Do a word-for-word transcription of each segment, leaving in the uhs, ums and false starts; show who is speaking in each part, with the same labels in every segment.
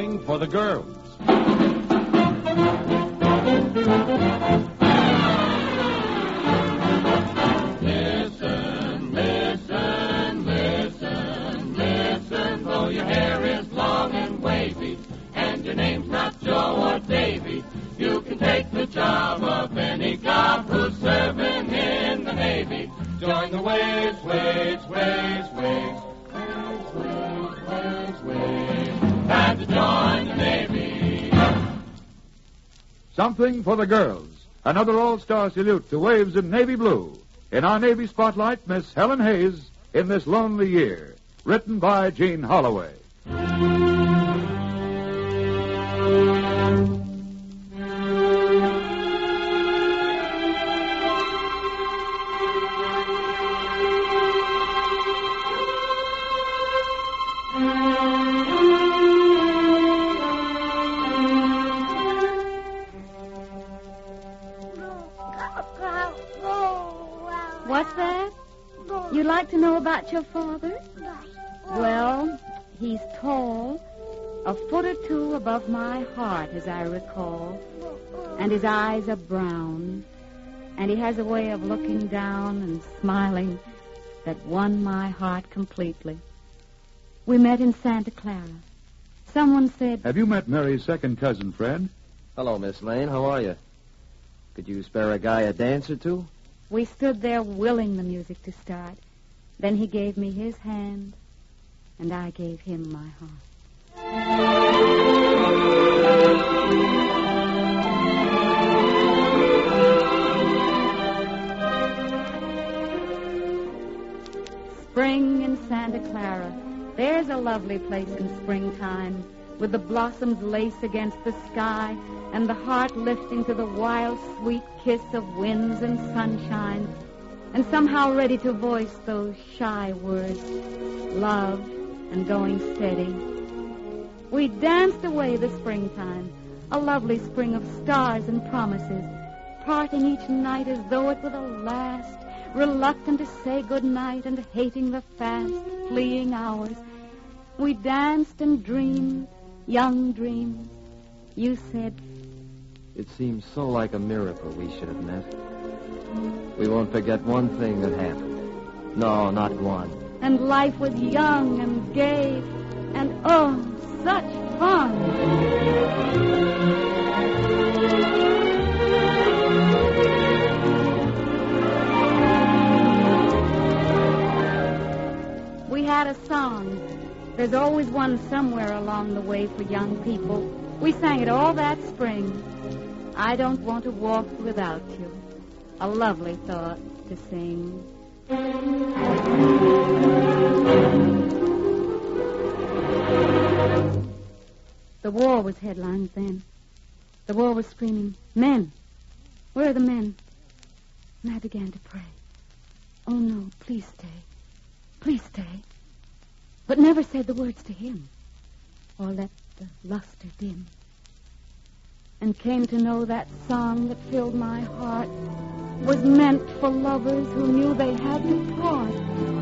Speaker 1: Something for the Girls.
Speaker 2: Listen, listen, listen, listen, though your hair is long and wavy, and your name's not Joe or Davy, you can take the job of any cop who's serving in the Navy. Join the waves, waves, waves, waves, waves, waves, waves, waves. Time to join the Navy.
Speaker 3: Something for the Girls. Another all-star salute to Waves in Navy Blue. In our Navy Spotlight, Miss Helen Hayes in This Lonely Year. Written by Gene Holloway.
Speaker 4: What's that? You'd like to know about your father? Well, he's tall, a foot or two above my heart, as I recall, and his eyes are brown, and he has a way of looking down and smiling that won my heart completely. We met in Santa Clara. Someone said...
Speaker 3: Have you met Mary's second cousin, Fred?
Speaker 5: Hello, Miss Lane. How are you? Could you spare a guy a dance or two?
Speaker 4: We stood there willing the music to start. Then he gave me his hand, and I gave him my heart. Spring in Santa Clara. There's a lovely place in springtime, with the blossoms lace against the sky and the heart lifting to the wild, sweet kiss of winds and sunshine, and somehow ready to voice those shy words, love and going steady. We danced away the springtime, a lovely spring of stars and promises, parting each night as though it were the last, reluctant to say good night and hating the fast, fleeing hours. We danced and dreamed, young dreams. You said...
Speaker 5: It seems so like a miracle we should have met. We won't forget one thing that happened. No, not one.
Speaker 4: And life was young and gay, and oh, such fun. We had a song. There's always one somewhere along the way for young people. We sang it all that spring. I don't want to walk without you. A lovely thought to sing. The war was headlines then. The war was screaming, men. Where are the men? And I began to pray. Oh, no, please stay. Please stay. But never said the words to him, or let the luster dim. And came to know that song that filled my heart was meant for lovers who knew they had to part.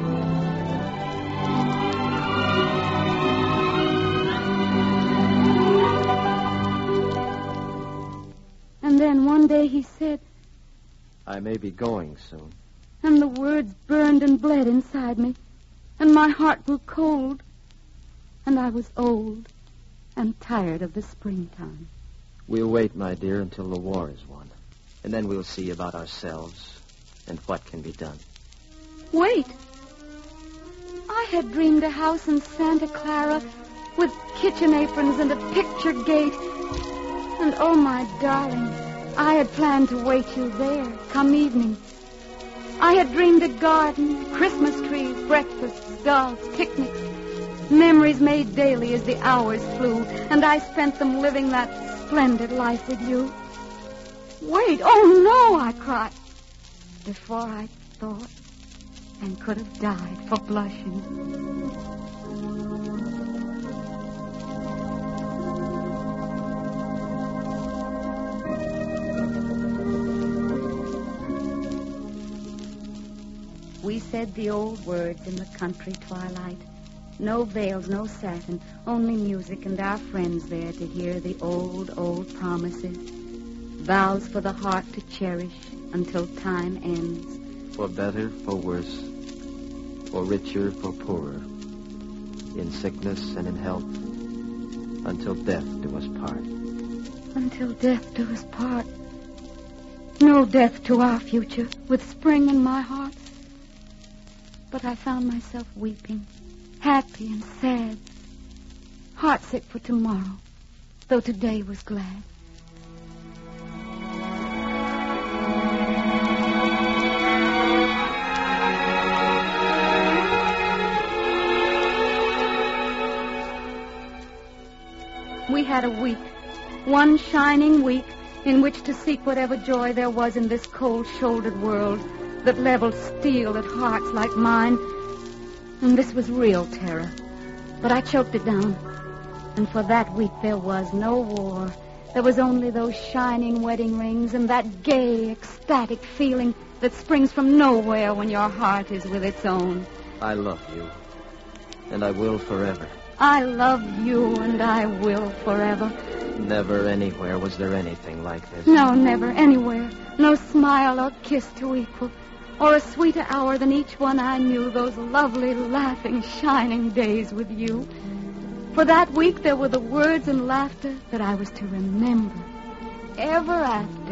Speaker 4: And then one day he said,
Speaker 5: I may be going soon.
Speaker 4: And the words burned and bled inside me, and my heart grew cold, and I was old and tired of the springtime.
Speaker 5: We'll wait, my dear, until the war is won. And then we'll see about ourselves and what can be done.
Speaker 4: Wait. I had dreamed a house in Santa Clara with kitchen aprons and a picture gate. And oh, my darling, I had planned to wait you there come evening. I had dreamed a garden, Christmas trees, breakfasts, dolls, picnics, memories made daily as the hours flew, and I spent them living that splendid life with you. Wait, oh no, I cried, before I thought and could have died for blushing. We said the old words in the country twilight, No veils, no satin, only music and our friends there to hear the old, old promises. Vows for the heart to cherish until time ends.
Speaker 5: For better, for worse. For richer, for poorer. In sickness and in health. Until death do us part.
Speaker 4: Until death do us part. No death to our future, with spring in my heart. But I found myself weeping, happy and sad, heartsick for tomorrow, though today was glad. We had a week, one shining week, in which to seek whatever joy there was in this cold-shouldered world that leveled steel at hearts like mine. And this was real terror. But I choked it down. And for that week there was no war. There was only those shining wedding rings and that gay, ecstatic feeling that springs from nowhere when your heart is with its own.
Speaker 5: I love you. And I will forever.
Speaker 4: I love you and I will forever.
Speaker 5: Never anywhere was there anything like this.
Speaker 4: No, never, anywhere. No smile or kiss to equal. Or a sweeter hour than each one I knew, those lovely, laughing, shining days with you. For that week there were the words and laughter that I was to remember ever after.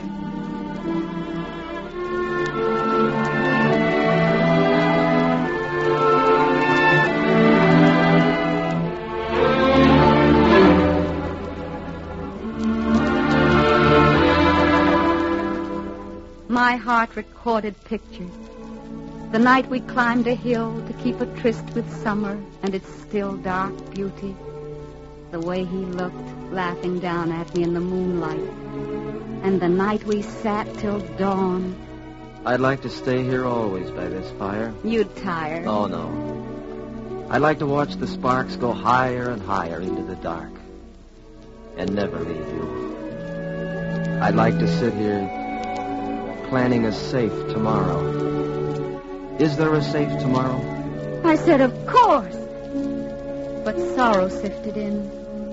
Speaker 4: My heart recorded pictures. The night we climbed a hill to keep a tryst with summer and its still dark beauty. The way he looked, laughing down at me in the moonlight. And the night we sat till dawn.
Speaker 5: I'd like to stay here always by this fire.
Speaker 4: You'd tire.
Speaker 5: Oh, no. I'd like to watch the sparks go higher and higher into the dark. And never leave you. I'd like to sit here planning a safe tomorrow. Is there a safe tomorrow?
Speaker 4: I said, of course. But sorrow sifted in.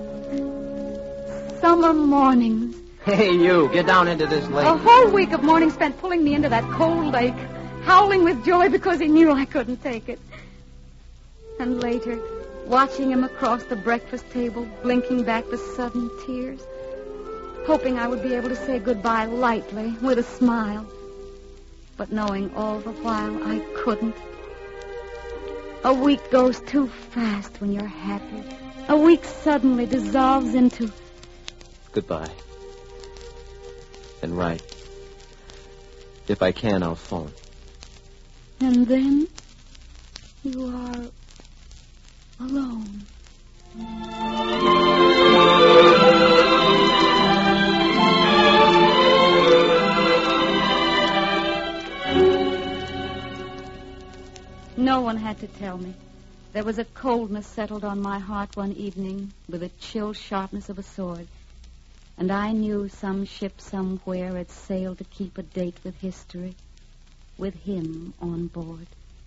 Speaker 4: Summer mornings.
Speaker 5: Hey, you, get down into this lake.
Speaker 4: A whole week of mornings spent pulling me into that cold lake, howling with joy because he knew I couldn't take it. And later, watching him across the breakfast table, blinking back the sudden tears, hoping I would be able to say goodbye lightly, with a smile, but knowing all the while I couldn't. A week goes too fast when you're happy. A week suddenly dissolves into...
Speaker 5: Goodbye. And write. If I can, I'll phone.
Speaker 4: And then you are alone. No one had to tell me. There was a coldness settled on my heart one evening with the chill sharpness of a sword. And I knew some ship somewhere had sailed to keep a date with history, with him on board.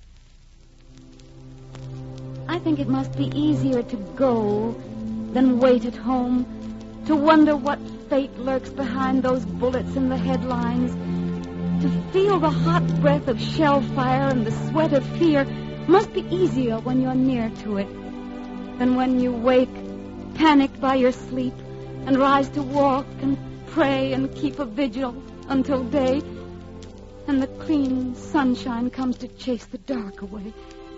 Speaker 4: I think it must be easier to go than wait at home, to wonder what fate lurks behind those bullets in the headlines, to feel the hot breath of shell fire and the sweat of fear must be easier when you're near to it than when you wake, panicked by your sleep, and rise to walk and pray and keep a vigil until day, and the clean sunshine comes to chase the dark away.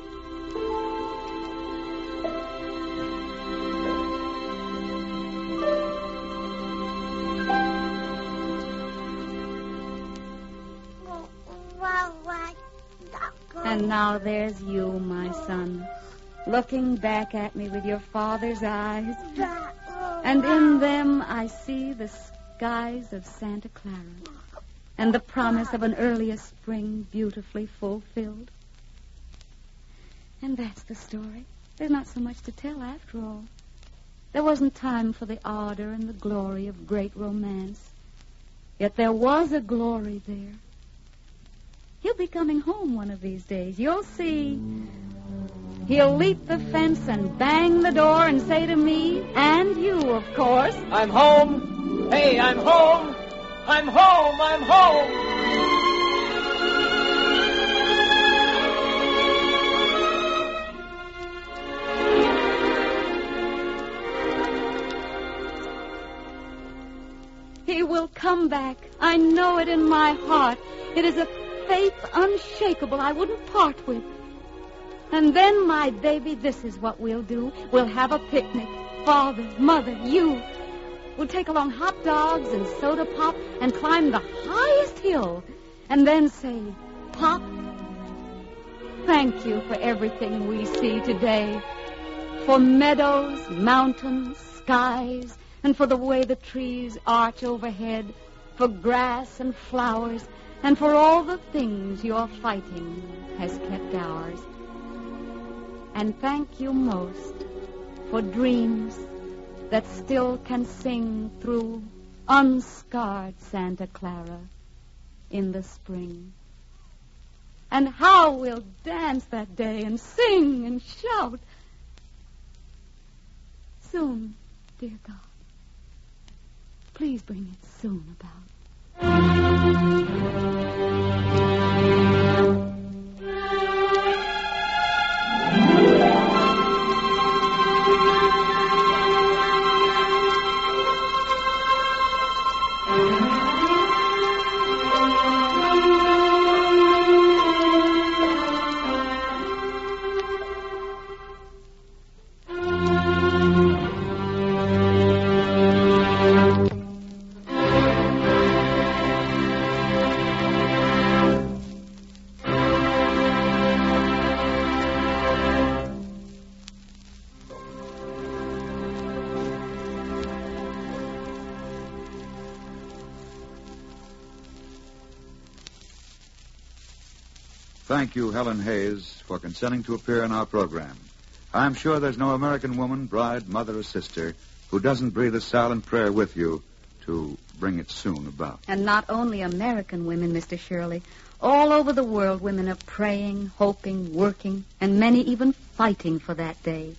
Speaker 4: And now there's you, my son, looking back at me with your father's eyes. And in them I see the skies of Santa Clara and the promise of an earlier spring beautifully fulfilled. And that's the story. There's not so much to tell after all. There wasn't time for the ardor and the glory of great romance. Yet there was a glory there. He'll be coming home one of these days. You'll see. He'll leap the fence and bang the door and say to me, and you, of course,
Speaker 1: I'm home. Hey, I'm home. I'm home. I'm home.
Speaker 4: he will come back. I know it in my heart. It is a faith unshakable I wouldn't part with. And then, my baby, this is what we'll do. We'll have a picnic. Father, Mother, you. We'll take along hot dogs and soda pop and climb the highest hill. And then say, Pop, thank you for everything we see today. For meadows, mountains, skies, and for the way the trees arch overhead. For grass and flowers, and for all the things your fighting has kept ours. And thank you most for dreams that still can sing through unscarred Santa Clara in the spring. And how we'll dance that day and sing and shout. Soon, dear God, please bring it soon about.
Speaker 3: Thank you, Helen Hayes, for consenting to appear in our program. I'm sure there's no American woman, bride, mother, or sister who doesn't breathe a silent prayer with you to bring it soon about.
Speaker 4: And not only American women, Mister Shirley. All over the world, women are praying, hoping, working, and many even fighting for that day.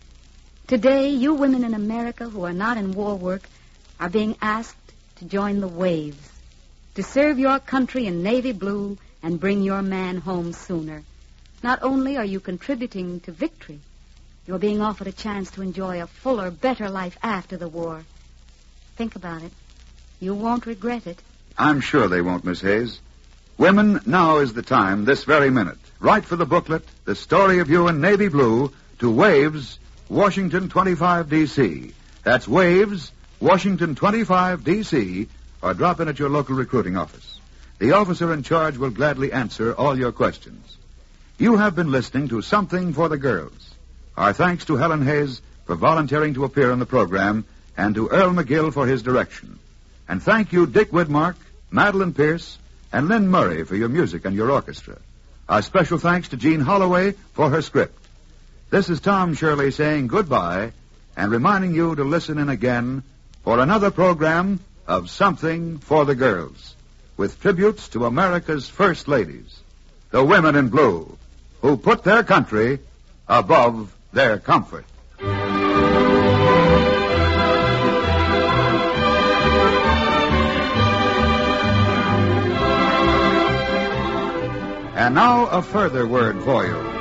Speaker 4: Today, you women in America who are not in war work are being asked to join the waves, to serve your country in navy blue and bring your man home sooner. Not only are you contributing to victory, you're being offered a chance to enjoy a fuller, better life after the war. Think about it. You won't regret it.
Speaker 3: I'm sure they won't, Miss Hayes. Women, now is the time, this very minute. Write for the booklet, The Story of You in Navy Blue, to Waves, Washington twenty-five, D C That's Waves, Washington twenty-five, D C or drop in at your local recruiting office. The officer in charge will gladly answer all your questions. You have been listening to Something for the Girls. Our thanks to Helen Hayes for volunteering to appear on the program and to Earl McGill for his direction. And thank you, Dick Widmark, Madeline Pierce, and Lynn Murray for your music and your orchestra. Our special thanks to Jean Holloway for her script. This is Tom Shirley saying goodbye and reminding you to listen in again for another program of Something for the Girls, with tributes to America's first ladies, the women in blue, who put their country above their comfort. And now a further word for you.